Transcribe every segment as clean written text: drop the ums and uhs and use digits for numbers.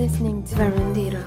listening to Verandira.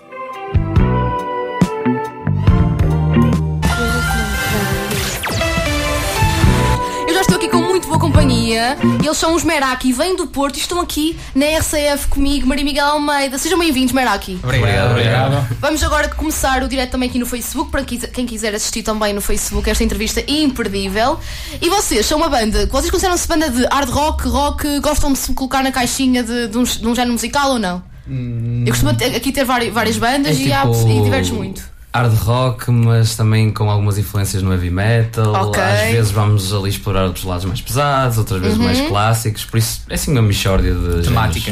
Eu já estou aqui com muito boa companhia. Eles são os Meraki, vêm do Porto e estão aqui na RCF comigo, Maria Miguel Almeida. Sejam bem-vindos, Meraki. Obrigado. Vamos agora começar o direto também aqui no Facebook, para quem quiser assistir também no Facebook esta entrevista imperdível. E vocês são uma banda, vocês consideram-se banda de hard rock, gostam de se colocar na caixinha de um género musical ou não? Eu costumo aqui ter várias bandas e divertes muito. Hard rock, mas também com algumas influências no heavy metal. Ok. Às vezes vamos ali explorar outros lados mais pesados, outras vezes mais clássicos. Por isso é assim uma mixórdia de Temáticas.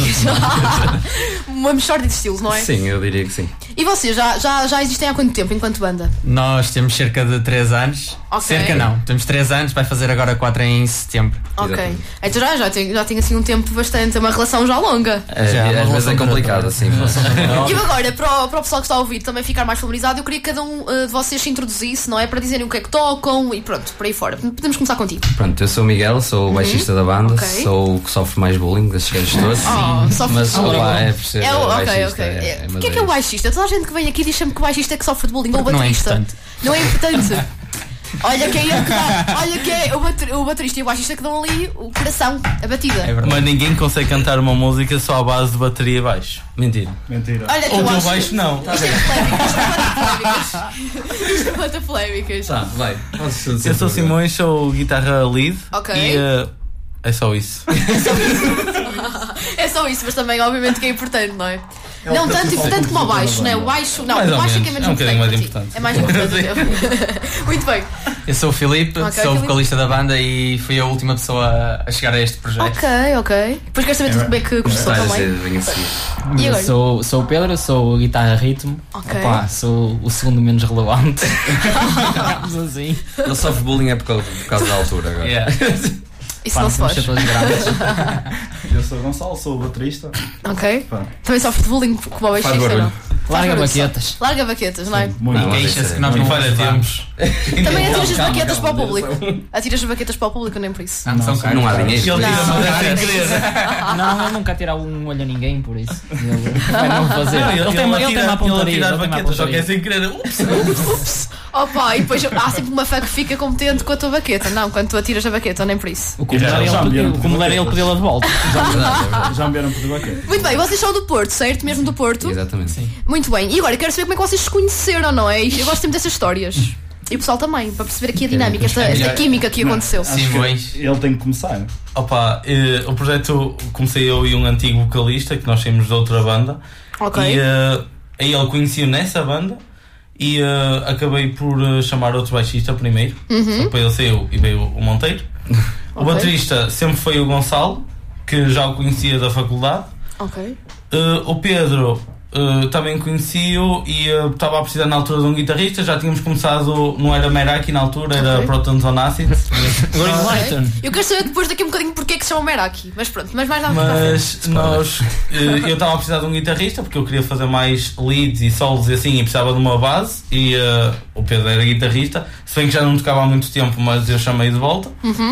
Uma mixórdia de estilos, não é? Sim, eu diria que sim. E vocês já existem há quanto tempo enquanto banda? Nós temos cerca de 3 anos. Ok. Cerca não, temos 3 anos, vai fazer agora 4 em setembro. Ok. Exatamente. Então já tem assim um tempo bastante, uma relação já longa. Às vezes é complicado assim. E agora, para o pessoal que está a ouvir também ficar mais familiarizado, eu queria que cada um de vocês se introduzisse, não é? Para dizerem o que é que tocam e pronto, por aí fora. Podemos começar contigo. Pronto, eu sou o Miguel, sou o baixista da banda, Ok. sou o que sofre mais bullying desses gajos todos. Mas é por ser baixista. O que é o baixista? Toda a gente que vem aqui diz sempre que o baixista é que sofre de bullying, ou o Não é baterista. importante. Não é importante. Olha que é ele que dá. Olha que é o baterista e o baixista que dão ali o coração, a batida. É verdade. Mas ninguém consegue cantar uma música só à base de bateria e baixo. Mentira. Olha que Ou eu do acho... baixo não. Isto é muita polémicas. Tá, vai. Eu sou o Simões, sou guitarra lead. Ok. E é só isso. É só isso, mas também obviamente que é importante, não é? Não tanto importante como o baixo, não é? O baixo, não, Mais o ou baixo é que é menos. menos É um bocadinho mais importante. importante. É mais importante. Muito bem. Eu sou o Filipe, Ok, sou Filipe. vocalista da banda e fui a última pessoa a chegar a este projeto. Ok. Depois quero saber tudo como é que começou também. Bem assim. E agora? Sou o Pedro, sou guitarra ritmo. Ok. Opa, sou o segundo menos relevante. Digamos assim. Ele sofre bullying é por causa da altura agora. Yeah. Isso não se Somos faz. todos grandes. Eu sou o Gonçalo, sou o baterista. Ok. Pá. Também sofre de bullying como o baixista, barulho. não? Larga Faz barulho baquetas. só. Larga baquetas, não é? Muito Não, bem. Queixa-se que nós não Olha, temos. Também atiras as calma, baquetas para o calma, público. Atiras as baquetas para o público, nem por isso. Não, são caros. Não há dinheiro. E ele tira madeira sem querer. Não, eu nunca tirar um olho a ninguém por isso. Ele vai não fazer. Ele tem uma Ele pontaria. tira as baquetas, só que é sem querer. Ups. Opa, e depois há sempre uma fã que fica contente com a tua baqueta. Não, quando tu atiras a baqueta, nem por isso. O como era ele pedi-la de volta. Já me vieram por debater. Muito bem, vocês são do Porto, certo? Mesmo do Porto? Exatamente. Sim. Muito bem. E agora quero saber como é que vocês se conheceram, não é? Eu gosto sempre dessas histórias. E o pessoal também, para perceber aqui a dinâmica, esta química que aconteceu. Simões. Ele tem que começar. Opa, o projeto comecei eu e um antigo vocalista que nós saímos de outra banda. Ok. E aí ele conheceu nessa banda e acabei por chamar outro baixista primeiro. Depois ele saiu e veio o Monteiro. O Ok. baterista sempre foi o Gonçalo, que já o conhecia da faculdade. Ok. O Pedro também conheci-o e estava a precisar na altura de um guitarrista. Já tínhamos começado, não era Meraki na altura, era Ok. Protons on Acid. Greenlighten. Eu quero saber depois daqui um bocadinho porque é que se chama Meraki. Mas pronto, mas mais nada para a frente. Mas eu estava a precisar de um guitarrista porque eu queria fazer mais leads e solos e assim, e precisava de uma base. E o Pedro era guitarrista, se bem que já não tocava há muito tempo, mas eu chamei de volta.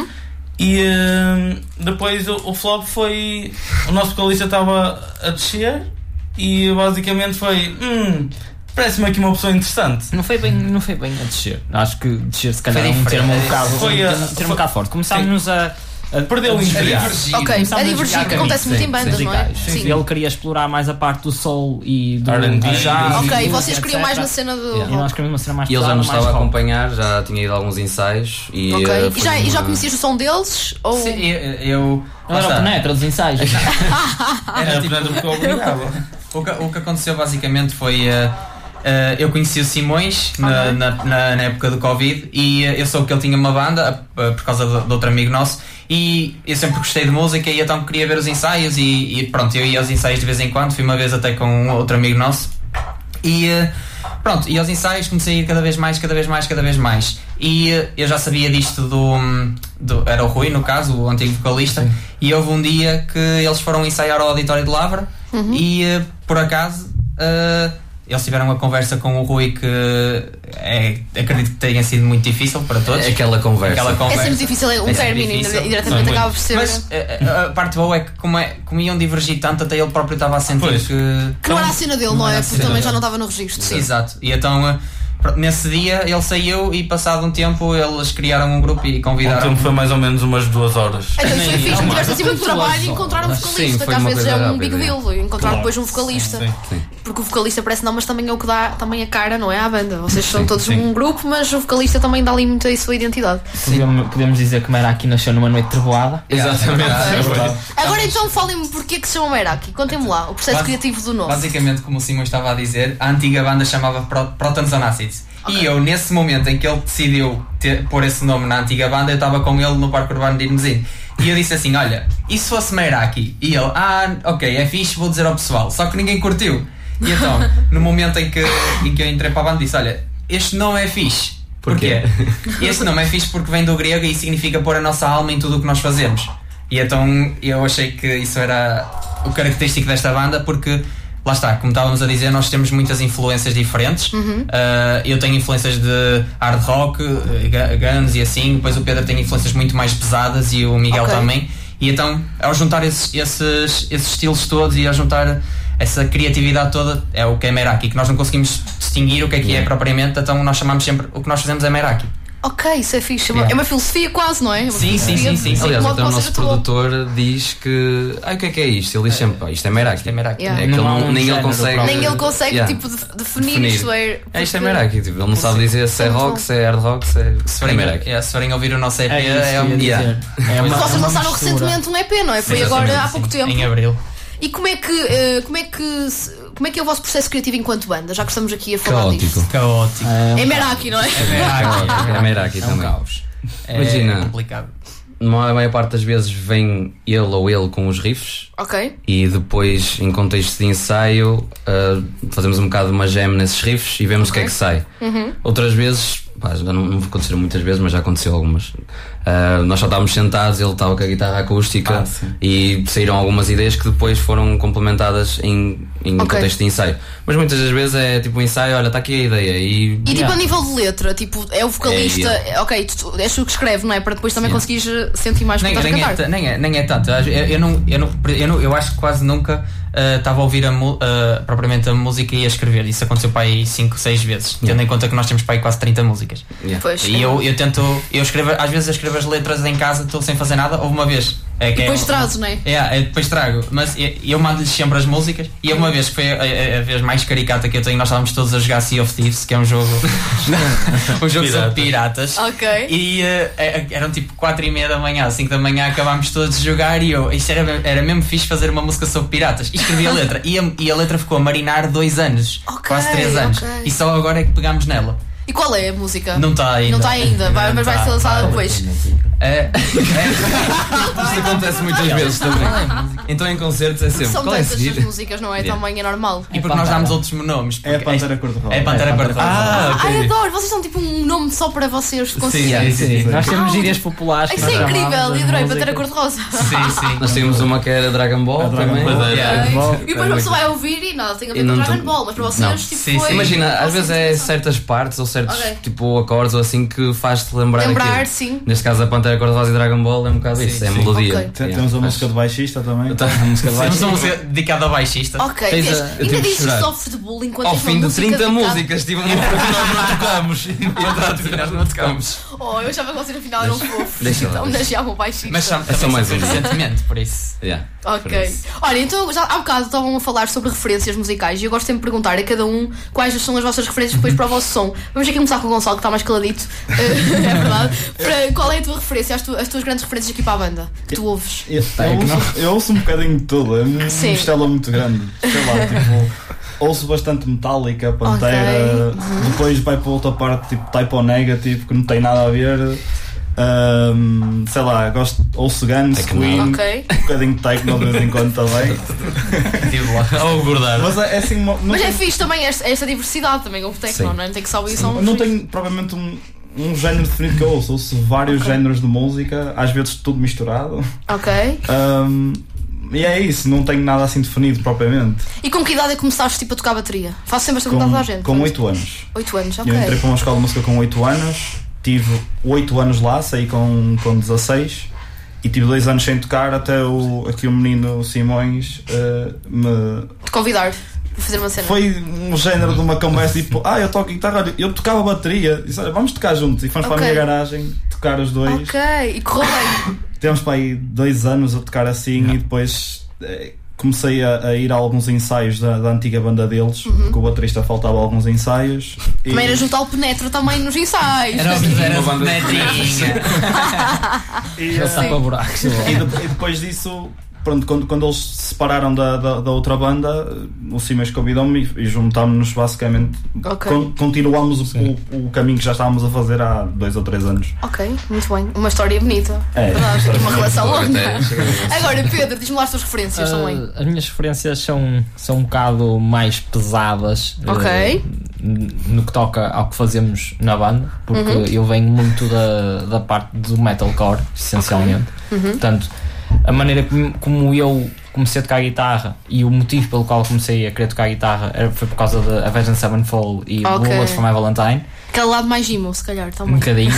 E depois o flop foi, o nosso vocalista estava a descer e basicamente foi parece-me aqui uma opção interessante. Não foi bem a descer. Acho que descer se calhar Foi é um termo um diferente. bocado, Foi um bocado forte. Começámos a Perdeu o interesse. Ok, a divergir, que acontece muito em bandas, não é? Sim. Ele queria explorar mais a parte do soul e do R&B. jazz. Ok, e vocês etc. queriam mais na cena do. E nós queríamos uma cena mais E ele já pesada, nos mais estava a rock. acompanhar, já tinha ido a alguns ensaios. E, Ok. foi E já uma- conhecias o som deles? Ou... Sim, eu Não era o penetra dos ensaios. Era tipo porque eu obrigava. O que aconteceu basicamente foi eu conheci o Simões na época do Covid e eu soube que ele tinha uma banda por causa de outro amigo nosso e eu sempre gostei de música e então queria ver os ensaios e pronto, eu ia aos ensaios de vez em quando, fui uma vez até com outro amigo nosso e pronto, e aos ensaios comecei a ir cada vez mais e eu já sabia disto era o Rui no caso, o antigo vocalista. Sim. E houve um dia que eles foram ensaiar ao auditório de Lavra e por acaso eles tiveram uma conversa com o Rui acredito que tenha sido muito difícil para todos. É aquela conversa. É sempre difícil, um término, indiretamente acaba por ser. Mas a parte boa é que como iam divergir tanto, até ele próprio estava a sentir que não era a cena dele, não é? Porque também já não estava no registro. Sim. Exato. E então nesse dia ele saiu e passado um tempo eles criaram um grupo e convidaram. O tempo foi mais ou menos umas 2 horas. Então foi fixe, tiveste assim muito trabalho e encontrar um vocalista, que às vezes é um big deal, encontrar depois um vocalista. Sim. Porque o vocalista parece não, mas também é o que dá também a cara, não é? À banda. Vocês são todos um grupo, mas o vocalista também dá ali muito a sua identidade. Podemos dizer que Meraki nasceu numa noite trevoada. Exatamente. Agora então falem-me porque que se chama Meraki. Contem-me lá, o processo criativo do nome. Basicamente, como o Simão estava a dizer, a antiga banda chamava Protons on Acids. Okay. E eu, nesse momento em que ele decidiu pôr esse nome na antiga banda, eu estava com ele no Parque Urbano de Irmesim. E eu disse assim, olha, e se fosse Meraki? E ele, ok, é fixe, vou dizer ao pessoal. Só que ninguém curtiu. E então, no momento em que eu entrei para a banda, disse, olha, este nome é fixe. Porquê? Este nome é fixe porque vem do grego e significa pôr a nossa alma em tudo o que nós fazemos. E então eu achei que isso era o característico desta banda, porque lá está, como estávamos a dizer, nós temos muitas influências diferentes. Eu tenho influências de hard rock, guns e assim. Depois o Pedro tem influências muito mais pesadas e o Miguel também. E então, ao juntar esses estilos todos e ao juntar essa criatividade toda, é o que é Meraki, que nós não conseguimos distinguir o que é propriamente, então nós chamamos sempre, o que nós fazemos é Meraki. Ok, isso é fixe. É uma filosofia quase, não é? Sim. Aliás, até o nosso produtor diz que o que é isto? Ele diz sempre, isto é Meraki. Yeah. É que nem ele consegue tipo definir isto é. Isto é Meraki, tipo, ele não sabe dizer se é rock, se é hard rock, se é Meraki. Se forem ouvir o nosso EP, Vocês lançaram recentemente um EP, não é? Foi agora há pouco tempo. Em abril. E como é que é o vosso processo criativo enquanto banda? Já que estamos aqui a falar disto. Caótico. É Meraki, não é? É Meraki também. Caos. Imagina, complicado. A maior parte das vezes vem ele com os riffs. Ok. E depois, em contexto de ensaio, fazemos um bocado de uma jam nesses riffs e vemos o que é que sai. Outras vezes, já não aconteceu muitas vezes, mas já aconteceu algumas. Nós só estávamos sentados, ele estava com a guitarra acústica e saíram algumas ideias que depois foram complementadas em contexto de ensaio. Mas muitas das vezes é tipo um ensaio, olha, está aqui a ideia. E tipo a nível de letra, tipo, é o vocalista, ok, és tu que escreve, não é? Para depois também conseguires sentir mais que estás a cantar. Nem é tanto. Eu acho que quase nunca estava a ouvir propriamente a música e a escrever. Isso aconteceu para aí 5, 6 vezes, tendo em conta que nós temos para aí quase 30 músicas. E eu escrevo, às vezes eu escrevo as letras em casa, estou sem fazer nada. Houve uma vez depois trazo, não é? Depois trago, mas eu mando-lhes sempre as músicas. E uma vez que foi a vez mais caricata que eu tenho, nós estávamos todos a jogar Sea of Thieves, que é um jogo sobre piratas. Ok. E eram tipo 4:30 da manhã, 5 da manhã acabámos todos de jogar e isto era mesmo fixe fazer uma música sobre piratas. E escrevi a letra e a letra ficou a marinar 2 anos, quase 3 anos. E só agora é que pegámos nela. E qual é a música? Não está ainda. Não está ainda, mas vai ser lançada depois. Isso acontece muitas vezes também. Então em concertos é sempre. São Qual é tantas as músicas, não é? Também é normal. E porque nós damos outros nomes. É a Pantera Cor-de-Rosa. É a Pantera Cor-de-Rosa. Ai, adoro! Vocês são tipo um nome só para vocês conseguirem. Sim. Nós temos gírias populares. Isso é incrível, e adorei Pantera Cor-de-Rosa. Sim. Nós tínhamos uma que era Dragon Ball também. E depois a pessoa vai ouvir e nada, tem a ver com Dragon Ball, mas para vocês tipo foi. Imagina, às vezes é certas partes ou certos tipo acordes ou assim que faz-te lembrar aquilo. Sim. Neste caso a Pantera Cor-de-Rosa e Dragon Ball é um bocado isso, é a melodia. Temos a música de baixista também. Temos uma música dedicada ao baixista. Ok, ainda dizes que sofres de bullying quando ao fim de 30 músicas, tive uma porque nós não tocamos. Nós não tocamos. Oh, eu achava que vocês no final eram fofos. Então homenageavam o baixista. Mas são mais recentemente, por isso. Ok. Olha, então já há bocado estavam a falar sobre referências musicais e eu gosto sempre de perguntar a cada um quais são as vossas referências depois para o vosso som. Vamos aqui começar com o Gonçalo, que está mais caladito. É verdade. Qual é a tua referência, as tuas grandes referências aqui para a banda? Que tu ouves? Eu ouço um bocadinho de tudo, é uma mistela muito grande. Sei lá, tipo, ouço bastante Metallica, Pantera, depois vai para outra parte, tipo Type O Negative, que não tem nada a ver. Sei lá, ouço Guns, Queen, um bocadinho de techno de vez em quando também. Ou abordar. Mas é assim, mas é fixe também esta diversidade também, o techno, não é? Não tem que só ouvir só não tenho provavelmente um género definido que eu ouço vários géneros de música, às vezes tudo misturado. Ok. E é isso, não tenho nada assim definido propriamente. E com que idade é que começaste tipo, a tocar bateria? Faço sempre esta pergunta à gente. Com 8 anos. 8 anos, ok. Eu entrei para uma escola de música com 8 anos, tive 8 anos lá, saí com 16 e tive 2 anos sem tocar até aqui o menino Simões me... Te convidar para fazer uma cena. Foi um género de uma conversa tipo, eu toco guitarra, olha, eu tocava bateria, disse, olha, vamos tocar juntos. E fomos para a minha garagem tocar os dois. Ok, e correu bem. Tivemos para aí 2 anos a tocar assim e depois comecei a ir a alguns ensaios da antiga banda deles, porque o baterista faltava alguns ensaios. Também era juntar o Penetra também nos ensaios. Era uma penetrinha. E depois disso, pronto, quando eles se separaram da outra banda, o Simões convidou-me e juntámos-nos basicamente. Continuámos o caminho que já estávamos a fazer há 2 ou 3 anos. Ok, muito bem. Uma história bonita. Verdade, uma relação longa. Agora, Pedro, diz-me lá as tuas referências também. As minhas referências são um bocado mais pesadas. No que toca ao que fazemos na banda, porque eu venho muito da parte do metalcore, essencialmente. Portanto, a maneira como eu comecei a tocar guitarra e o motivo pelo qual comecei a querer tocar guitarra foi por causa de Avenged Sevenfold e Bullet for My Valentine. Aquele lado mais emo, se calhar, também. Um bocadinho.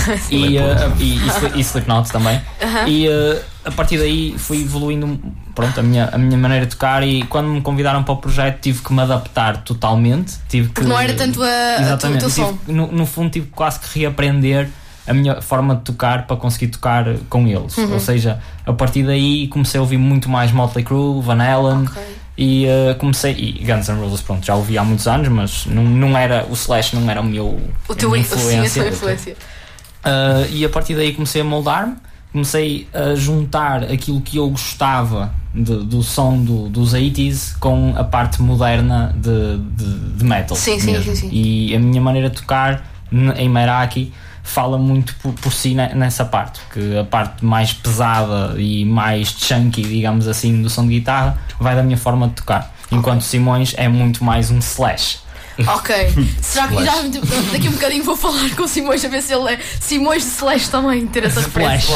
e Slipknot também. E a partir daí fui evoluindo, pronto, a minha maneira de tocar, e quando me convidaram para o projeto tive que me adaptar totalmente. Porque não era tanto o teu som. No fundo tive quase que reaprender a minha forma de tocar para conseguir tocar com eles. Ou seja, a partir daí comecei a ouvir muito mais Motley Crue, Van Halen, e Guns N' Roses, pronto, já ouvi há muitos anos, mas não era, o Slash não era a minha influência. E a partir daí comecei a moldar-me, comecei a juntar aquilo que eu gostava do som dos 80s com a parte moderna de metal. Sim. E a minha maneira de tocar em Meraki fala muito por si nessa parte, que a parte mais pesada e mais chunky, digamos assim, do som de guitarra vai da minha forma de tocar, enquanto Simões é muito mais um Slash. Ok, será que já daqui um bocadinho vou falar com o Simões a ver se ele é Simões de Slash também, ter essa referência.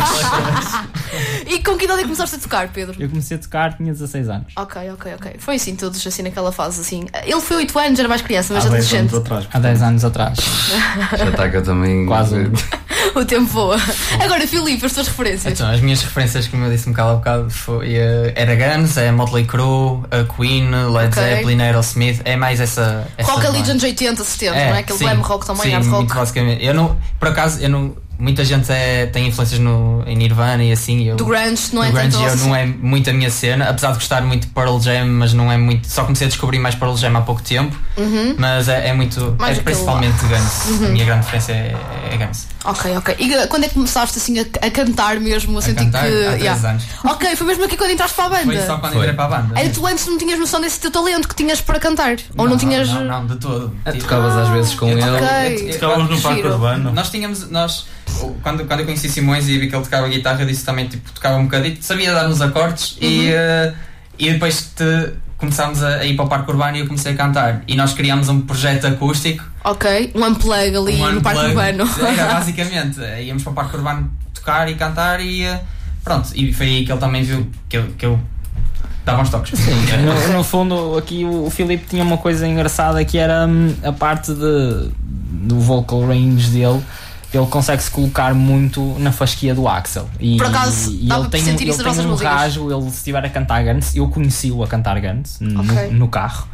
E com que idade é que começaste a tocar, Pedro? Eu comecei a tocar, tinha 16 anos. Ok. Foi assim, todos assim naquela fase assim. Ele foi 8 anos, era mais criança, mas adolescente. Há 10 anos atrás. Já está cá também. Quase. O tempo voa. Agora, Filipe, as tuas referências. Então, as minhas referências, como eu disse um bocado, era Guns, Motley Crue, Queen, Led Zeppelin, Aerosmith, é mais essa rock ali dos anos 80, 70, não é? Aquele glam rock também, hard rock. Muito basicamente. Por acaso, muita gente tem influências em Nirvana e assim. Do grunge, não é tanto assim. Não é muito a minha cena, apesar de gostar muito de Pearl Jam, mas não é muito. Só comecei a descobrir mais Pearl Jam há pouco tempo. Mas é muito. Mais principalmente Guns. A minha grande referência é Guns. Ok. E quando é que começaste assim a cantar mesmo? A cantar? Há 10 anos. Ok, foi mesmo aqui quando entraste para a banda? Foi só quando entrei para a banda. Era tu antes não tinhas noção desse teu talento que tinhas para cantar? Ou não tinhas. Não, de todo. Tocavas às vezes com ele. Tocávamos no Parque Urbano. Quando eu conheci Simões e vi que ele tocava guitarra, eu disse também, tipo, tocava um bocadinho, sabia dar uns acordes e depois começámos a ir para o Parque Urbano e eu comecei a cantar. E nós criámos um projeto acústico. Ok, um unplug ali no Parque Urbano. Era basicamente, íamos para o Parque Urbano tocar e cantar e pronto. E foi aí que ele também viu que eu dava uns toques. Sim, no fundo aqui o Filipe tinha uma coisa engraçada que era a parte do vocal range dele. Ele consegue se colocar muito na fasquia do Axel. Por acaso, ele tem um rasgo, ele se estiver a cantar Guns, eu conheci-o a cantar Guns no carro.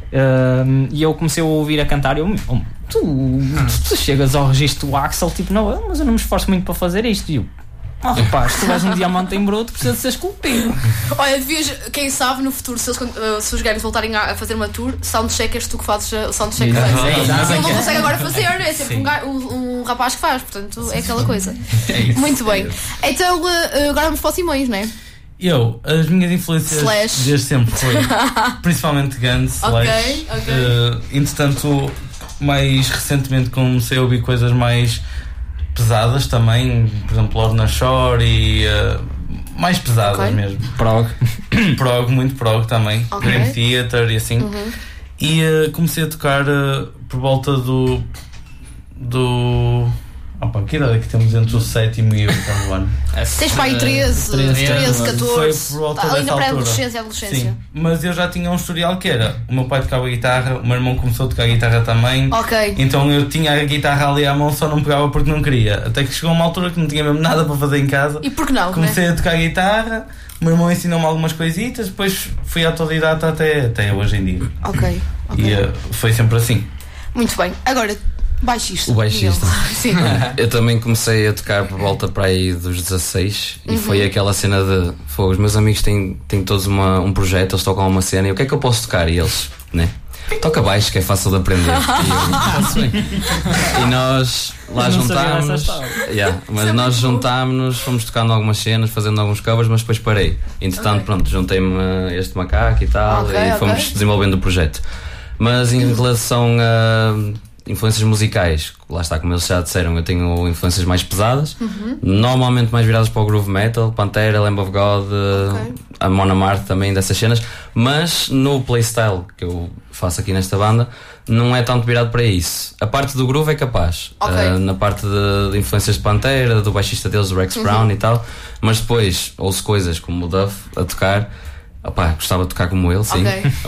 E eu comecei a ouvir a cantar e tu chegas ao registro do Axel, tipo, não, mas eu não me esforço muito para fazer isto. E eu, rapaz, se tu és um diamante em bruto, precisa de ser esculpido. Olha, quem sabe no futuro, se os Guns voltarem a fazer uma tour, soundcheck és tu que fazes o soundcheck. Ele não consegue agora fazer, é sempre um rapaz que faz, portanto é aquela coisa. Muito bem. Então agora vamos para o Simões, não é? As minhas influências desde sempre foi principalmente Guns, Slash. Entretanto, mais recentemente comecei a ouvir coisas mais pesadas também, por exemplo, Lorna Shore e mais pesadas mesmo. Prog, muito prog também. Dream Theater e assim. E comecei a tocar por volta do Opa, que idade é que temos entre o 7º e o 8º ano? Tens para aí 13, 14. Foi por volta Ali dessa na altura. pré-adolescência. Sim, mas eu já tinha um historial que era: o meu pai tocava guitarra, o meu irmão começou a tocar guitarra também. Ok. Então eu tinha a guitarra ali à mão, só não pegava porque não queria. Até que chegou uma altura que não tinha mesmo nada para fazer em casa. E por que não? Comecei a tocar guitarra, o meu irmão ensinou-me algumas coisitas, depois fui autodidata até hoje em dia. Ok. E foi sempre assim. Muito bem. Agora, baixista. O baixista. Sim. Eu também comecei a tocar por volta para aí dos 16 e foi aquela cena de os meus amigos têm todos um projeto, eles tocam uma cena e o que é que eu posso tocar? E eles, né? Toca baixo, que é fácil de aprender. E nós lá juntámos-nos. Mas nós juntámos-nos, fomos tocando algumas cenas, fazendo alguns covers, mas depois parei. Entretanto, pronto, juntei-me a este macaco e tal, e fomos desenvolvendo o projeto. Mas em relação a influências musicais, lá está, como eles já disseram, eu tenho influências mais pesadas, normalmente mais viradas para o groove metal, Pantera, Lamb of God, a Mon Amarth também, dessas cenas, mas no playstyle que eu faço aqui nesta banda não é tanto virado para isso. A parte do groove é capaz, na parte de influências de Pantera, do baixista deles, o Rex Brown e tal, mas depois ouço coisas como o Duff a tocar. Opá, gostava de tocar como ele, sim.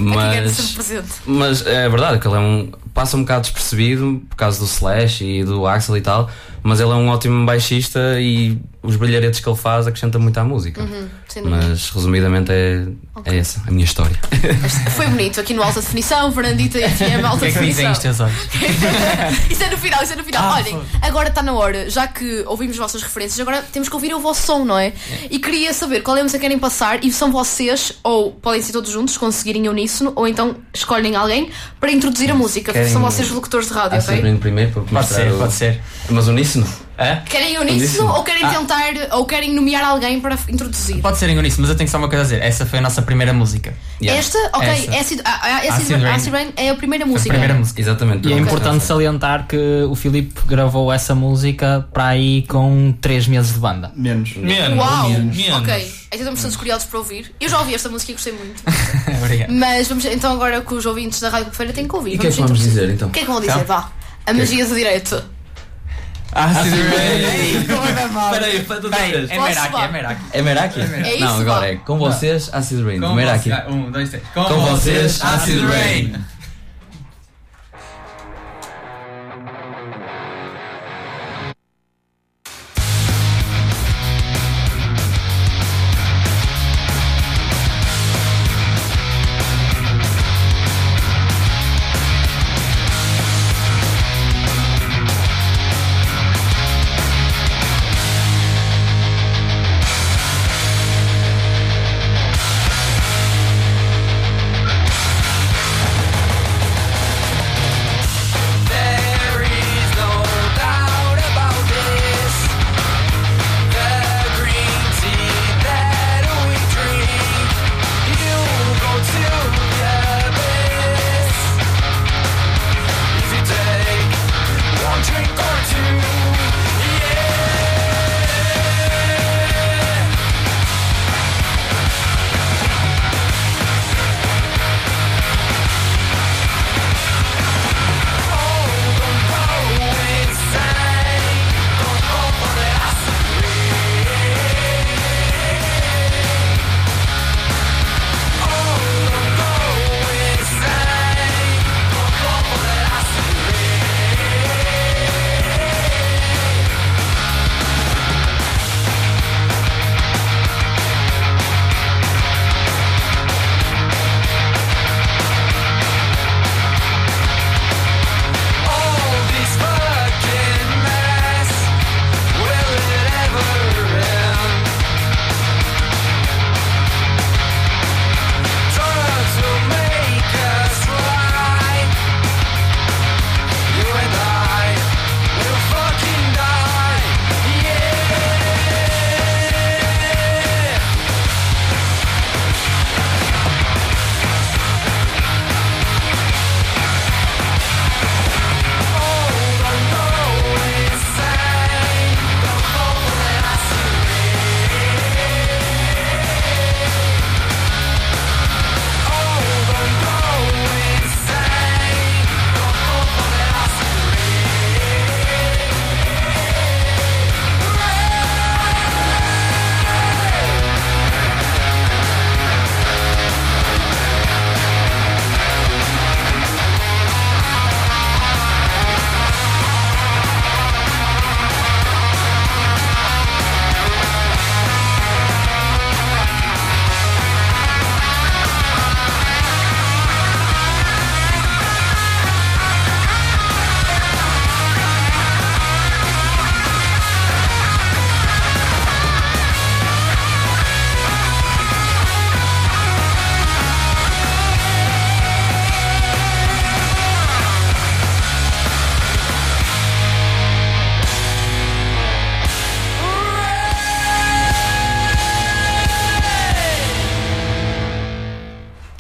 Mas é verdade que ele passa um bocado despercebido por causa do Slash e do Axel e tal, mas ele é um ótimo baixista e os brilharetes que ele faz acrescentam muito à música. Mas resumidamente é essa a minha história. Foi bonito, aqui no Alta Definição, Fernandita e FM Alta Definição. Isso é no final. Olhem, agora está na hora, já que ouvimos as vossas referências, agora temos que ouvir o vosso som, não é? E queria saber qual é a música que querem passar e são vocês, ou podem ser todos juntos, conseguirem em uníssono, ou então escolhem alguém para introduzir a música. São vocês locutores de rádio, ok? Primeiro para Pode ser. Mas uníssono? Querem em uníssono ou querem tentar, ou querem nomear alguém para introduzir? Pode ser em uníssono, mas eu tenho só uma coisa a dizer. Essa foi a nossa primeira música. Esta? Ok, Acid Rain é a primeira música. Exatamente. E é importante salientar que o Filipe gravou essa música para aí com 3 meses de banda. Menos. Uau! Ok, então estamos todos curiosos para ouvir. Eu já ouvi esta música e gostei muito. Obrigado. Mas vamos então agora que os ouvintes da Rádio Feira têm que ouvir. E o que é que vamos dizer então? O que é que vão dizer? Vá. A magia do direito. Acid Rain. Espera aí, é Meraki. É Meraki? É isso, não, agora é com vocês Acid Rain. Com Meraki. 1, 2, 3. Com vocês Acid Rain.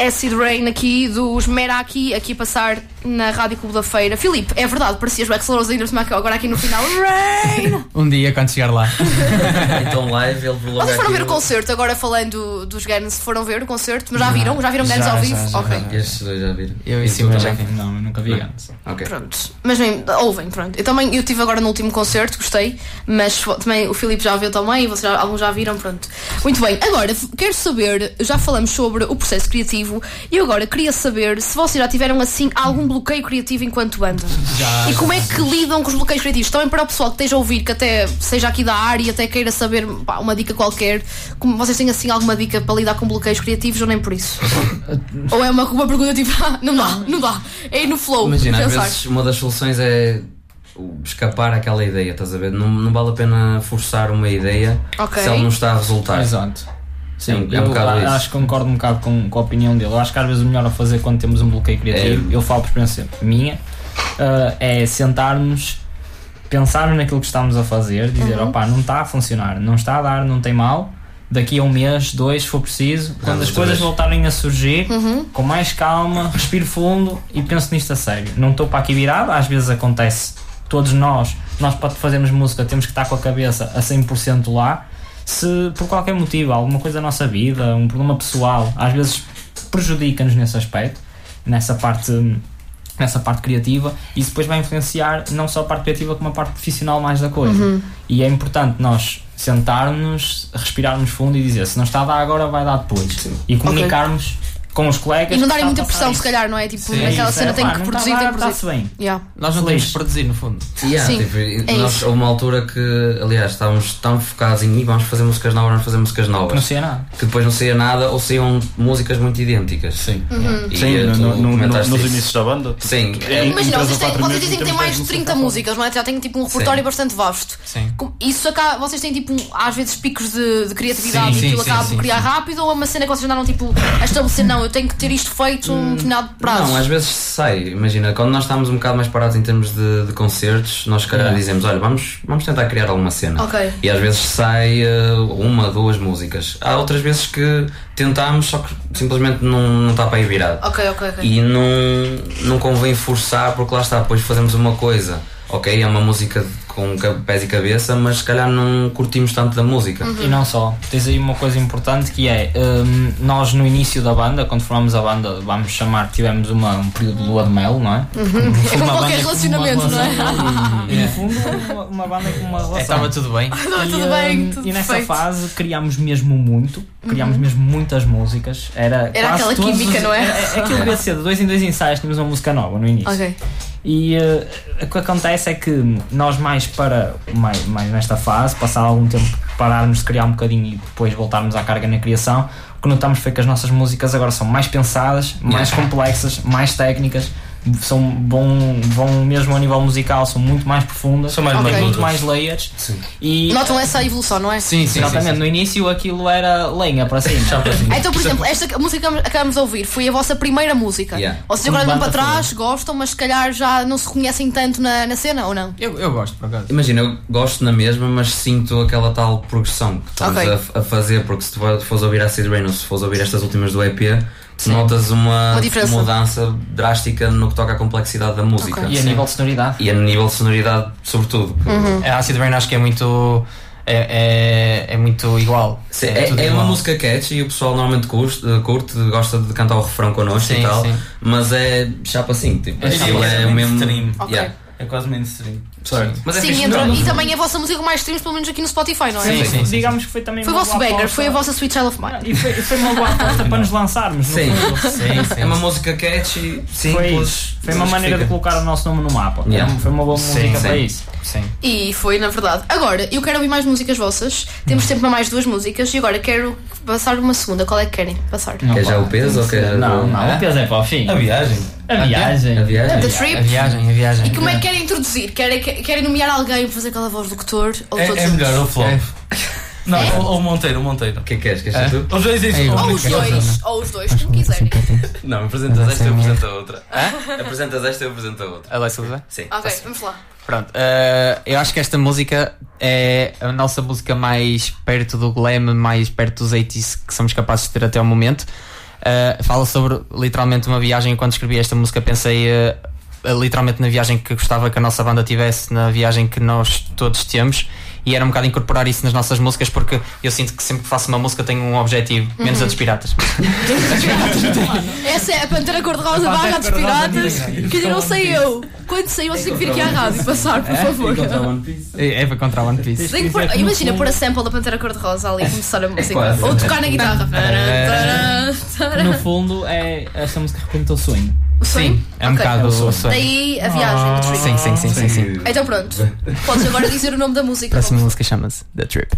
Acid Rain aqui dos Meraki, aqui a passar na Rádio Clube da Feira. Filipe, é verdade, parecias o Axl Rose ainda agora aqui no final. Rain! Um dia quando chegar lá. Então live ele prolonga. Vocês foram ver o aquilo. concerto, agora falando dos Guns, foram ver o concerto, mas já viram? Já viram Guns ao vivo? já. Ok. Estes dois já viram. Eu E e tu Simões também? Não, eu nunca vi antes. Ok. Pronto, mas bem, ouvem, pronto. Eu estive agora no último concerto, gostei, mas também o Filipe já viu também e vocês alguns já viram, pronto. Muito bem, agora quero saber, já falamos sobre o processo criativo e agora queria saber se vocês já tiveram assim algum bloqueio criativo enquanto banda. E como é que lidam com os bloqueios criativos? Também para o pessoal que esteja a ouvir, que até seja aqui da área e até queira saber uma dica qualquer, como vocês têm assim alguma dica para lidar com bloqueios criativos ou nem por isso? Ou é uma pergunta tipo, não dá, é ir no flow. Imagina, às pensar. vezes uma das soluções é escapar àquela ideia, estás a ver? Não vale a pena forçar uma ideia Ok. se ela não está a resultar. Exato. Sim, É um eu bocado isso. acho que concordo um bocado com a opinião dele. Eu acho que às vezes o melhor a fazer quando temos um bloqueio criativo, eu falo por experiência minha, é sentarmos, pensarmos naquilo que estamos a fazer, dizer, opá, não está a funcionar, não está a dar, não tem mal, daqui a um mês, 2, se for preciso, quando as coisas voltarem a surgir, com mais calma, respiro fundo e penso nisto a sério. Não estou para aqui virado, às vezes acontece, todos nós para fazermos música temos que estar com a cabeça a 100% lá. Se por qualquer motivo, alguma coisa na nossa vida, um problema pessoal, às vezes prejudica-nos nesse aspecto, nessa parte criativa, e isso depois vai influenciar não só a parte criativa como a parte profissional mais da coisa. E é importante nós sentarmos, respirarmos fundo e dizer, se não está a dar agora, vai dar depois. E comunicarmos com os colegas. E não darem que muita está a passar pressão, isso. se calhar, não é? Tipo, Sim, naquela Isso cena é, tem pá, que não produzir, está a tem dar, que produzir. está-se bem. Yeah. Nós não Feliz. temos que produzir, no fundo. Sim, isso. Houve uma altura que, aliás, estávamos tão focados em vamos fazer músicas novas, Não sei nada. que depois não saía nada ou saíam músicas muito idêntu Sim. E Sim, tu comentaste nos isso. inícios da banda. Sim, Imagina, vocês 4 dizem meses que têm temos mais de 10 30 músicas, não é? Já têm tipo um repertório bastante vasto. Sim. Isso acaba, vocês têm tipo, às vezes, picos de criatividade Sim, e aquilo sim, acaba sim, por criar sim. rápido, ou é uma cena que vocês andaram tipo a estabelecer, não, eu tenho que ter isto feito um determinado prazo. Não, às vezes sai. Imagina, quando nós estamos um bocado mais parados em termos de concertos, nós se calhar dizemos, olha, vamos tentar criar alguma cena. Ok. E às vezes sai uma, duas músicas. Há outras vezes que tentamos, só que simplesmente não está para ir virado. Ok. E não convém forçar, porque lá está, depois fazemos uma coisa, ok, é uma música com pés e cabeça, mas se calhar não curtimos tanto da música. E não só, tens aí uma coisa importante que é, nós no início da banda, quando formamos a banda, vamos chamar, tivemos um período de lua de mel, não é? É como qualquer relacionamento, não é? E no fundo, uma banda com uma relação. Estava tudo bem. Tudo bem, tudo E nessa perfeito. fase criámos mesmo muito, criámos mesmo muitas músicas. Era quase aquela todos química, não é? Aquilo devia ser de 2 em 2 ensaios, tínhamos uma música nova no início. Ok. E o que acontece é que nós mais nesta fase, passar algum tempo pararmos de criar um bocadinho e depois voltarmos à carga na criação, o que notamos foi que as nossas músicas agora são mais pensadas, mais complexas, mais técnicas, vão mesmo a nível musical, são muito mais profundas, São mais Ok. muito maduras. mais layers. E Notam essa evolução, não é? Sim. exatamente, no início aquilo era lenha para cima. Então, por exemplo, esta música que acabamos de ouvir foi a vossa primeira música. Yeah. Vocês agora Como andam para banda trás, gostam, mas se calhar já não se reconhecem tanto na cena, ou não? Eu gosto, por acaso. Imagina, eu gosto na mesma, mas sinto aquela tal progressão que estamos Ok. a fazer, porque se tu fores ouvir Acid Rain ou se fores ouvir estas últimas do EP, tu notas uma diferença. mudança drástica no que toca à complexidade da música. Ok. E a nível de sonoridade. E a nível de sonoridade, sobretudo. A Acid Rain acho que é muito. É muito igual. Sim, tudo é uma igual. música catchy e o pessoal normalmente curte, gosta de cantar o refrão connosco Sim, e tal, sim. mas é chapa assim, tipo, É aquilo é o mesmo. mainstream. Ok. Yeah. É quase mainstream. Certo. Mas é Sim, fixe, entra, não, e também é a vossa música com mais streams, pelo menos aqui no Spotify, não é? Sim. Digamos que foi também Foi o uma vosso boa banger, aposta. foi a vossa Sweet Child of Mine. E foi uma boa aposta para nos lançarmos. no Sim. fundo. É uma música catchy, simples. Foi uma maneira de colocar o nosso nome no mapa. Yeah. Foi uma boa música sim. para isso. Sim. E foi, na verdade. Agora, eu quero ouvir mais músicas vossas. Temos tempo para mais 2 músicas e agora quero passar uma segunda. Qual é que querem passar? Quer já o peso ou quer Não, o peso é para o fim. A viagem. A viagem. a viagem? The Trip? A viagem. E como é que querem introduzir? Querem nomear alguém para fazer aquela voz do locutor? Ou todos É melhor o juntos? flop. Não, ou o Monteiro. O que é que queres? Queres ser tu? Os dois isso. Ou os dois, como quiserem. Não, apresentas esta e eu apresento a outra. Apresentas esta e eu apresento a outra. Alessia Oliveira? Sim. Ok, vamos lá. Pronto, eu acho que esta música é a nossa música mais perto do glam, mais perto dos 80s que somos capazes de ter até ao momento. fala sobre literalmente uma viagem. Quando escrevi esta música pensei literalmente na viagem que gostava que a nossa banda tivesse, na viagem que nós todos temos, e era um bocado incorporar isso nas nossas músicas, porque eu sinto que sempre que faço uma música tenho um objetivo, menos a dos piratas. Essa é a Pantera Cor-de-Rosa barra a dos piratas, que eu não sei eu. Quando sair vocês têm que vir aqui à rádio e passar, por favor. É para contra One Piece. Imagina pôr a sample da Pantera Cor-de-Rosa ali e começar a música. Ou tocar na guitarra. No fundo, esta música representa o sonho. O sonho? Sim, é um bocado o sonho. Daí a viagem, The Trip. Sim. Então pronto, podes agora dizer o nome da música. A próxima música chama-se The Trip.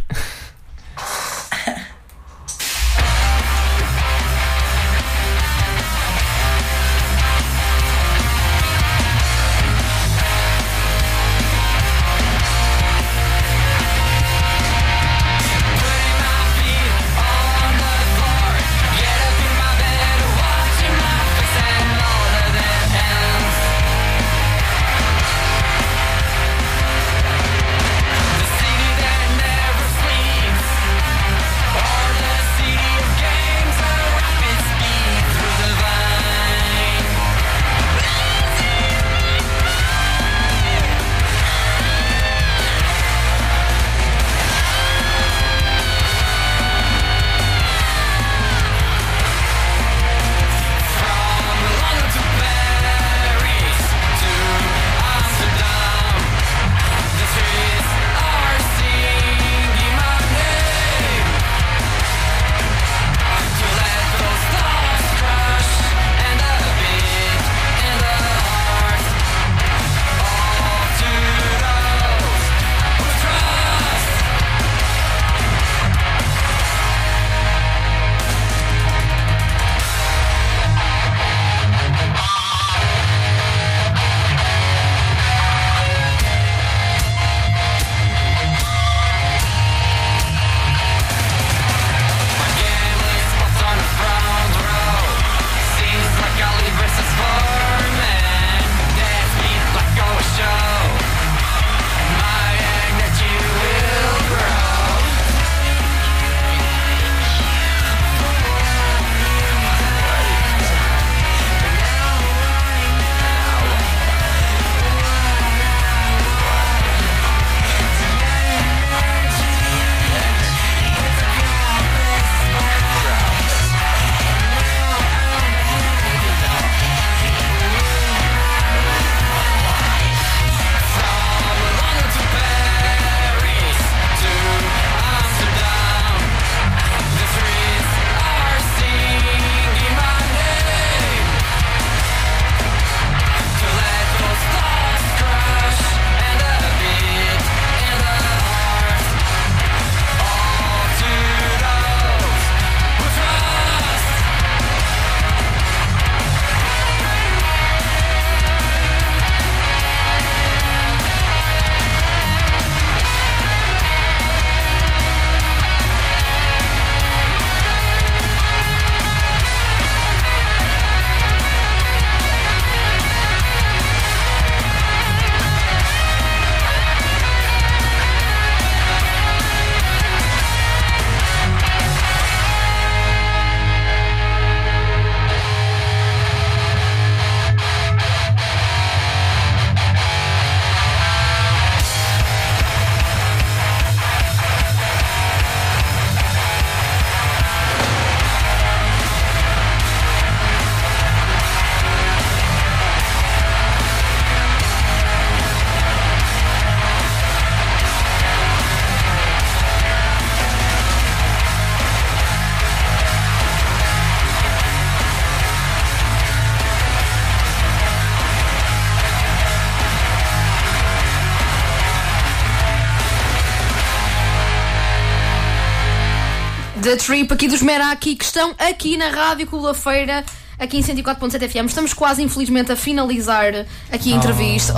The Trip aqui dos Meraki, que estão aqui na Rádio Clube da Feira, aqui em 104.7 FM. Estamos quase, infelizmente, a finalizar aqui a entrevista.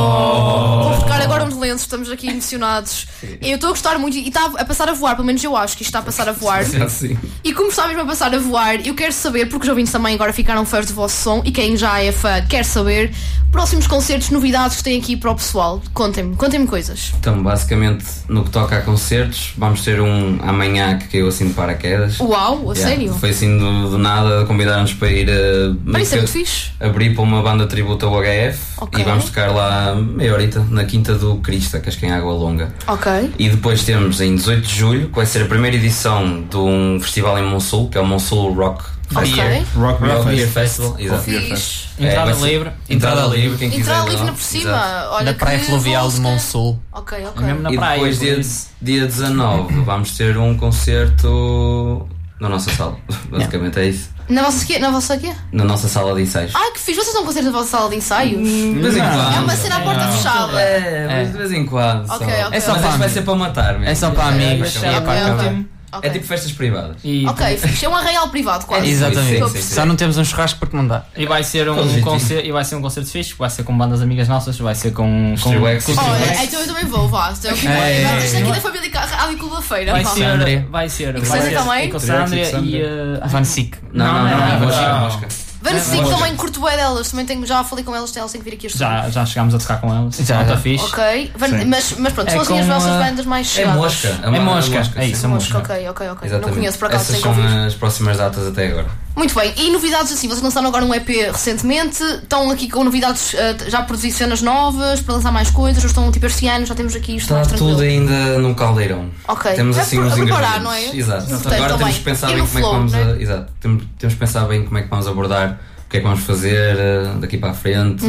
Vou buscar agora uns lenços, estamos aqui emocionados. Eu estou a gostar muito e está a passar a voar, pelo menos eu acho que isto está a passar a voar. Sim. E como está mesmo a passar a voar, eu quero saber, porque os ouvintes também agora ficaram fãs do vosso som, e quem já é fã quer saber Próximos concertos, novidades que têm aqui para o pessoal. Contem-me coisas. Então, basicamente, no que toca a concertos, vamos ter um amanhã que caiu assim de paraquedas. Uau, a sério? Foi assim do nada, convidaram-nos para ir Mas isso é muito fixe. abrir para uma banda tributo ao HF. Ok. E vamos tocar lá meia horita na Quinta do Crista, que acho que é em Água Longa. Ok. E depois temos em 18 de julho, que vai ser a primeira edição de um festival em Monsul, que é o Monsul Rock Ok. Rock Beer Festival. Exato. Fixe. Entrada vai ser- livre. Entrada livre, quem quiser. Entrada ir livre lá. na por cima. Exato. Olha Na praia que fluvial de vou- Monsul. Ok. É mesmo na E praia. depois, por isso. dia 19, vamos ter um concerto na nossa sala. Basicamente é isso. Na vossa quê? Na nossa sala de ensaios. Ai, que fixe. Vocês estão a concerto na vossa sala de ensaios? De vez em quando. É uma cena à porta fechada. Mas de vez em quando. Ok, só. ok. É só Mas para isto vai amigos. ser para matar mesmo. É só para amigos. É, É Ok, para ok. acabar. Ok. é tipo festas privadas. E, Ok, fixe. É um arraial privado, quase. Exatamente. Sim, sim. Só não temos um churrasco porque não dá. E vai ser Com um jeitinho. concerto, e vai ser um concerto fixe, vai ser com bandas amigas nossas, vai ser com Streetwax. com Olha, então eu também vou, vá. Isto é aqui da família Rádio Clube da Feira. vai vá. ser, André. vai ser, E com vai Sandra ser também? e com a Sandra Sandra. e Van Sick. Não, mosca. Van Sick também curto bué delas. Também já falei com elas têm que vir aqui este já chegámos a tocar com elas. Já. Está fixe. Ok, mas pronto, É são assim as com vossas a- bandas mais É chegadas. mosca. É mosca. É isso, é Mosca, mosca. ok. Não Exatamente. conheço por acaso, Essas tenho que são ouvir. as próximas datas até agora. Muito bem, e novidades assim, vocês lançaram agora um EP recentemente, estão aqui com novidades, já produzir cenas novas, para lançar mais coisas, ou estão tipo este ano, já temos aqui isto Está mais tranquilo. tudo ainda num caldeirão. Ok. Temos É assim a uns preparar, ingredientes. não é? Exato. Importante Agora também. temos que pensar Ir bem no como é que flow, vamos não é? Exato. Temos que pensar bem como é que vamos abordar, o que é que vamos fazer daqui para a frente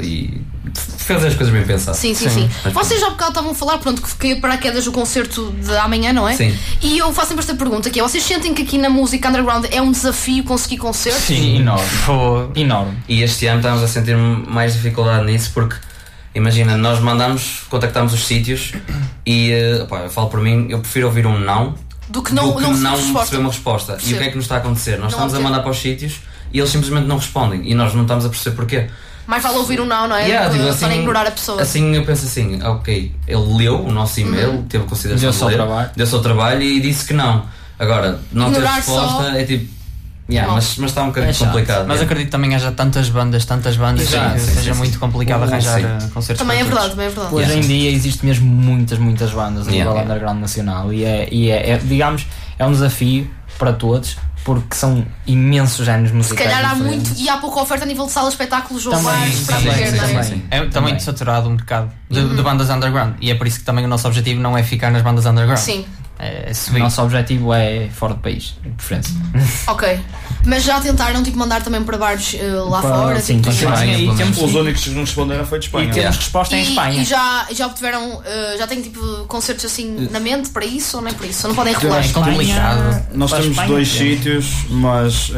e fazer as coisas bem pensadas. Sim. Mas Vocês já há bocado estavam a falar, pronto, que caiu para quedas o concerto de amanhã, não é? Sim. E eu faço sempre esta pergunta, que é, vocês sentem que aqui na música underground é um desafio conseguir concertos? Sim, enorme. Pô. Enorme. E este ano estamos a sentir mais dificuldade nisso porque, imagina, nós contactamos os sítios e, pá, eu falo por mim, eu prefiro ouvir um não Do que não resposta. receber uma resposta. E Percebo. o que é que nos está a acontecer? Nós Não estamos a obter. mandar para os sítios e eles simplesmente não respondem e nós não estamos a perceber porquê. Mais vale ouvir um não é? Yeah, Do que tipo, estar a ignorar a pessoa. Assim eu penso assim, ok, ele leu o nosso e-mail, teve consideração Deu de só ler, trabalho. deu o seu trabalho e disse que não. Agora, não ter Ignorar resposta só. é tipo, Não. mas está um bocadinho É chato. complicado. Mas acredito que também haja tantas bandas Exato, que sim, seja sim, muito complicado arranjar sim. concertos. Também é para verdade, todos. Hoje em dia existe mesmo muitas bandas a nível Yeah. underground nacional e digamos, é um desafio para todos porque são imensos géneros Se musicais calhar há diferentes. muito, e há pouca oferta a nível de salas, espetáculos ou Também, bares para também, ver, não é? também. É também Também. saturado o mercado de bandas underground e é por isso que também o nosso objetivo não é ficar nas bandas underground. Sim, É O subir. nosso objetivo é fora do país, de preferência. ok. Mas já tentaram tipo mandar também para bares lá Para- fora? sim, tipo, então, Espanha, e pelo temos, Os únicos que nos responderam foi de e Espanha. temos resposta em Espanha. E já obtiveram, já têm tipo concertos assim na mente para isso ou nem para isso? Ou não podem revelar? É complicado. Nós Para temos Espanha, dois temos. sítios, mas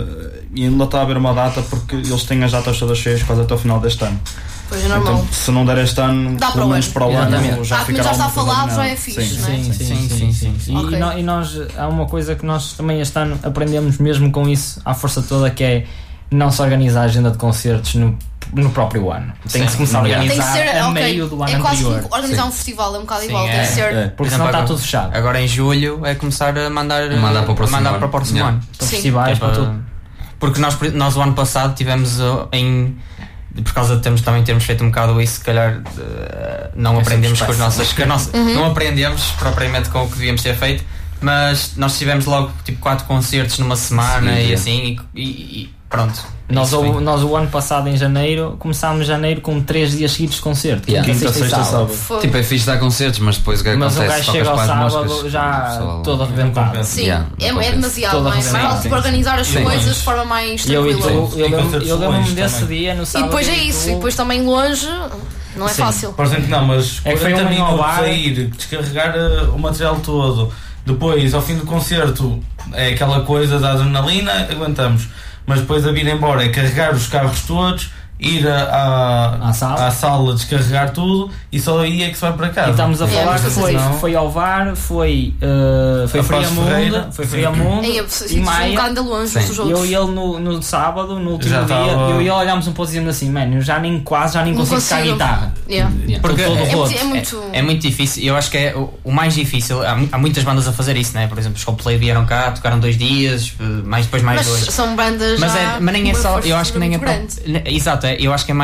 ainda está a haver uma data porque eles têm as datas todas cheias quase até o final deste ano. Pois é normal. Então, se não der este ano, Dá para pelo o menos ano. para o ano Exatamente. já Como ficará já está alguma coisa falado, já é alinhada. fixe, Sim. não é? Sim. Ok. E nós, há uma coisa que nós também este ano aprendemos mesmo com isso, à força toda, que é não se organizar a agenda de concertos no próprio ano. Tem que se começar a Tem que organizar ser, a ok. meio do ano É quase anterior. como organizar um festival, é um bocado Sim, igual. Tem é. que ser. É. Porque senão está tudo fechado. Agora em julho é começar a mandar para o próximo ano. para o próximo Yeah. ano. Para Sim. festivais, para tudo. Porque nós o ano passado tivemos por causa de termos feito um bocado isso, se calhar não aprendemos com as nossas. Não aprendemos propriamente com o que devíamos ter feito, mas nós tivemos logo tipo 4 concertos numa semana Sim, e sim. assim e pronto. Nós Isso foi. o ano passado, em janeiro, começámos janeiro com 3 dias seguidos de concerto. Yeah. Quinta, sexta, sábado. Foi. Tipo, é fixe dar concertos, mas depois o que Mas o acontece? gajo chega ao Tocas para as sábado moscas, já pessoal, todo arrebentado. Sim, Yeah, é acontece. demasiado, Toda não é? arrebentada, Mal, tipo, sim. organizar as Sim. coisas de forma mais E eu tranquila. lembro-me desse também. dia no E sábado. depois é isso, e depois também longe, não é Sim. fácil. Por exemplo, não, mas É que foi 40 um ao minutos bar. a ir, descarregar o material todo, depois ao fim do concerto é aquela coisa da adrenalina, aguentamos, mas depois a vir embora é carregar os carros todos, ir À sala. à sala, descarregar tudo e só aí é que se vai para casa. E estamos a falar mas que não. foi ao VAR, foi A Passos Friamundo, Ferreira. foi Sim. Friamundo É, eu e preciso um Maia. bocado ainda longe Sim. uns dos E eu outros. e ele no sábado, no último Já dia, estava- eu e ele olhámos um pouco dizendo assim, mano, eu já nem consigo tocar consigo. guitarra. Yeah. Porque Todo É roto. muito. É muito difícil, eu acho que é o mais difícil. Há muitas bandas a fazer isso, né? Por exemplo, os Coldplay vieram cá, tocaram 2 dias, depois mais Mas 2. são bandas Mas, já mas nem é com uma só, força eu acho que nem é muito grande. Exato, eu acho que é mais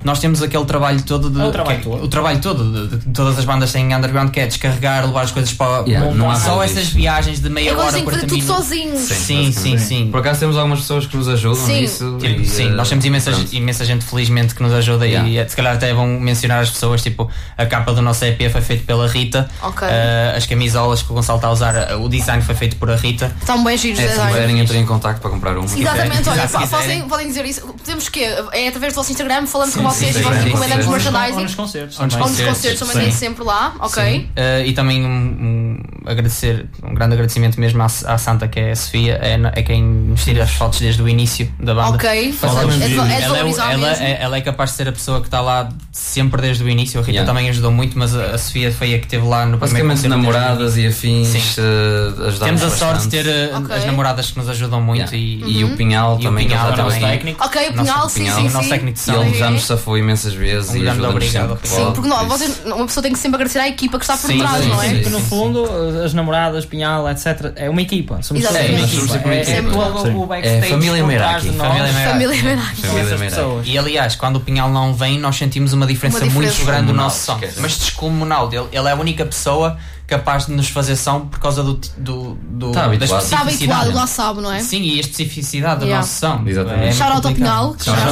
nós temos aquele trabalho todo de. O trabalho todo de todas as bandas têm underground, que é descarregar, levar as coisas para. Não há só essas viagens de meia hora por tudo sozinho. Sim. Por acaso temos algumas pessoas que nos ajudam nisso. Sim, nós temos imensa gente felizmente que nos ajuda e se calhar até vão mencionar as pessoas, tipo, a capa do nosso EP foi feita pela Rita, as camisolas que o Gonçalo está a usar, o design foi feito por a Rita. Estão bem giros. Se quiserem, entrem em contacto para comprar uma. Exatamente, olha, podem dizer isso. Podemos que é através do vosso Instagram, falamos com vocês e vocês encomendamos merchandising. Ou nos concertos. Ou nos concertos também tem sempre lá, ok? E também um grande agradecimento mesmo à Santa, que é a Sofia, é quem nos tira as fotos desde o início da banda. Ok, ela é capaz de ser a pessoa que está lá sempre desde o início. A Rita também ajudou muito, mas a Sofia foi a que esteve lá no primeiro concerto. Namoradas e afins ajudaram. Temos a sorte de ter as namoradas que nos ajudam muito e o Pinhal também, que já está técnico. Ok, o Pinhal, sim. O nosso técnico de som. E ele já nos safou imensas vezes e ajuda-nos sempre que pode. Sim, porque uma pessoa tem que sempre agradecer à equipa que está por trás, não é? Porque no fundo, as namoradas, Pinhal, etc., é uma equipa. Somos uma equipa. É família Meraki. Família Meraki. E aliás, quando o Pinhal não vem, nós sentimos uma diferença muito grande no nosso som. Mas descomunal. Ele é a única pessoa capaz de nos fazer som por causa da especificidade. Está habituado, lá sabe, não é? Sim, e a especificidade do nosso som. Exatamente. Shout-out ao Pinhal.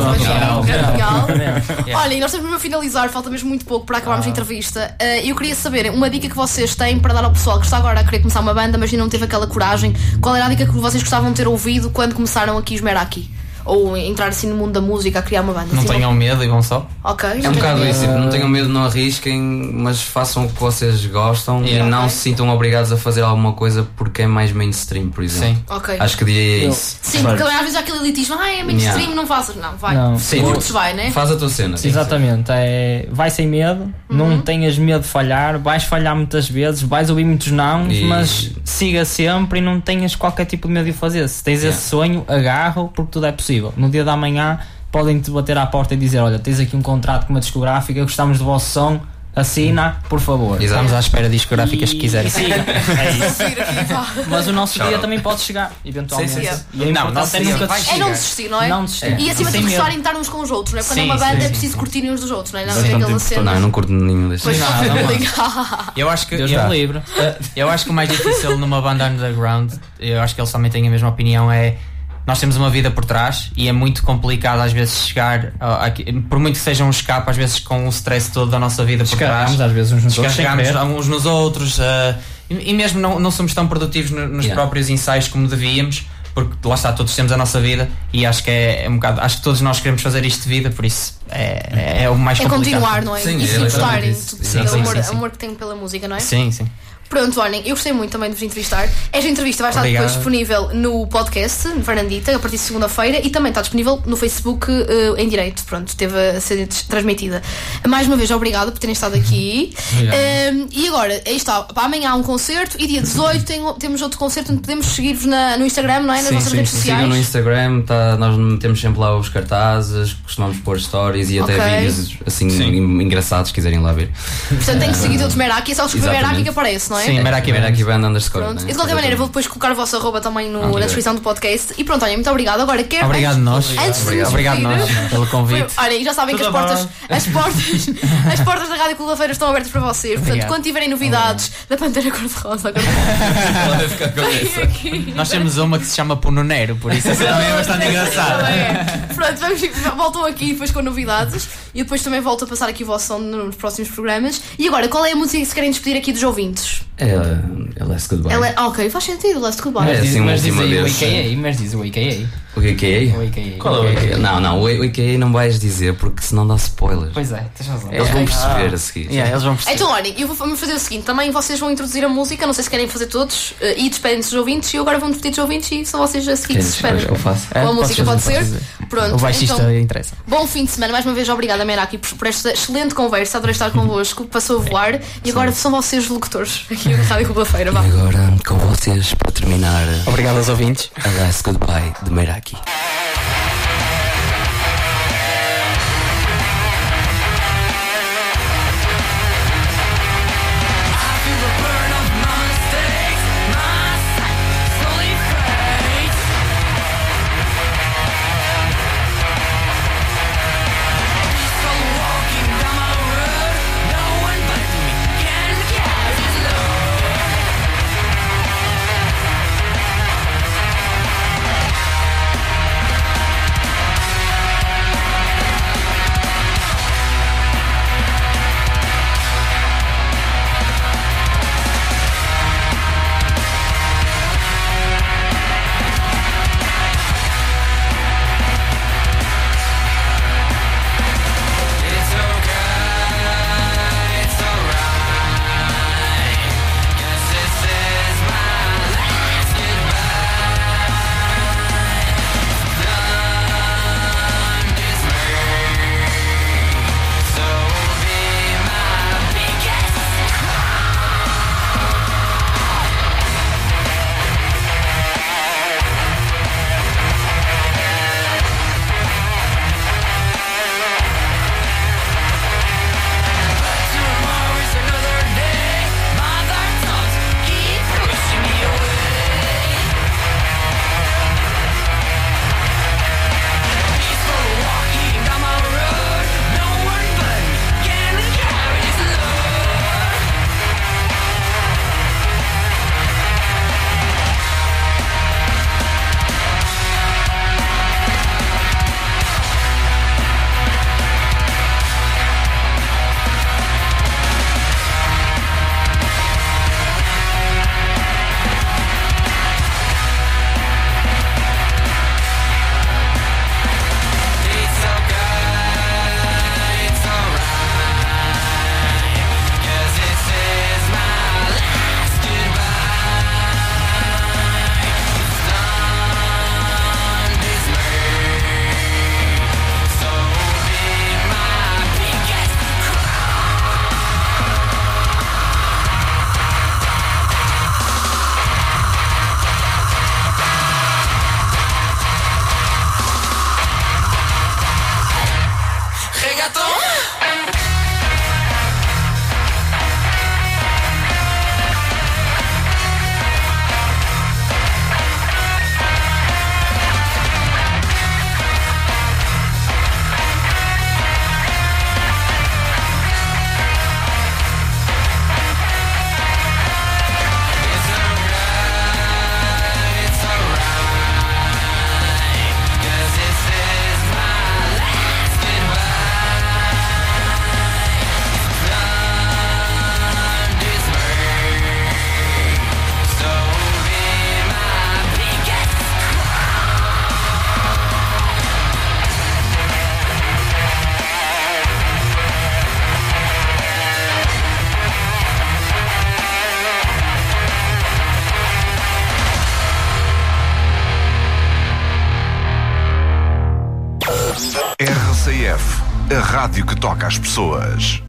Olha, e nós estamos mesmo a finalizar, falta mesmo muito pouco para acabarmos a entrevista. Eu queria saber uma dica que vocês têm para dar ao pessoal que está agora a querer começar uma banda, mas ainda não teve aquela coragem. Qual era a dica que vocês gostavam de ter ouvido quando começaram aqui os Meraki? Ou entrar assim no mundo da música, a criar uma banda? Não tenham medo e vão só. Ok. É um bocado isso, não tenham medo, não arrisquem, mas façam o que vocês gostam e não se sintam obrigados a fazer alguma coisa porque é mais mainstream, por exemplo. Sim. Okay. Acho que diria isso. Sim, porque às vezes há aquele elitismo, é mainstream, não faças. Não, vai. Sim, curtes, vai, né? Faz a tua cena. Exatamente, vai sem medo, não tenhas medo de falhar, vais falhar muitas vezes, vais ouvir muitos nãos, mas siga sempre e não tenhas qualquer tipo de medo de fazer. Se tens esse sonho, agarra-o porque tudo é possível. No dia da manhã podem-te bater à porta e dizer: olha, tens aqui um contrato com uma discográfica, gostamos do vosso som, assina, por favor. Estamos à espera de discográficas que quiserem. Sim, é isso. Mas o nosso dia também pode chegar, eventualmente. Sim. E é importante nunca desistir. É não desistir, não é? Não desistir. E acima de tudo gostarem de estar uns com os outros, não é? Quando é uma banda é preciso curtirem uns dos outros, não é? Não tem aquela cena. Não, eu não curto nenhum destes. Eu acho que Deus me livre. Eu acho que o mais difícil numa banda underground, eu acho que eles também têm a mesma opinião, é nós temos uma vida por trás e é muito complicado às vezes chegar por muito que seja um escape, às vezes com o stress todo da nossa vida por trás, às vezes uns nos outros e mesmo não somos tão produtivos nos próprios ensaios como devíamos, porque lá está, todos temos a nossa vida e acho que é um bocado, acho que todos nós queremos fazer isto de vida, por isso é o mais complicado. É continuar, não é? Sim, e se gostarem, sim. amor que tenho pela música, não é? Sim. Pronto, olhem, eu gostei muito também de vos entrevistar. Esta entrevista vai estar depois disponível no podcast, no Fernandita, a partir de segunda-feira, e também está disponível no Facebook em direito. Pronto, esteve a ser transmitida. Mais uma vez, obrigada por terem estado aqui. E agora, aí está, amanhã há um concerto e dia 18 temos outro concerto onde podemos seguir-vos no Instagram, não é? Nas nossas redes sociais. Sigam no Instagram, nós metemos sempre lá os cartazes, costumamos pôr stories e até vídeos assim engraçados, se quiserem lá ver. Portanto, tem que seguir todos os Meraki, é só escrever Meraki que aparece, não é? Sim, Meraki Band underscore. Pronto. E de qualquer maneira, vou depois colocar o vosso arroba também na descrição do podcast. E pronto, olha, muito obrigado. Agora quero. Obrigado nós. Obrigado nós pelo convite. Olha, e já sabem que as portas da Rádio Clube da Feira estão abertas para vocês. Portanto, quando tiverem novidades da Pantera Cor-de-Rosa, vai ficar com essa. Nós temos uma que se chama Punonero, por isso também é bastante engraçado. Pronto, voltam aqui depois com novidades. E depois também volto a passar aqui o vosso som nos próximos programas. E agora, qual é a música que se querem despedir aqui dos ouvintes? É Last Goodbye. Ok, faz sentido, Last Goodbye. Mas diz o AKA. O AKA? Qual é o AKA? Não, o AKA não vais dizer porque senão dá spoilers. Pois é, tens razão. Eles vão perceber a seguir. Eles vão perceber. Então, olhem, eu vou fazer o seguinte: também vocês vão introduzir a música, não sei se querem fazer todos, e despedem-se dos ouvintes, e eu agora vou despedir dos ouvintes e são vocês a seguir que se despedem. Com a música, pode ser? Pronto. O baixista então, interessa. Bom fim de semana, mais uma vez obrigada, Meraki, por esta excelente conversa, adorei estar convosco, passou a voar, e agora são vocês os locutores aqui na Rádio Clube da Feira. E agora, com vocês, para terminar, obrigado aos ouvintes, a Last Goodbye de Meraki. So A rádio que toca as pessoas.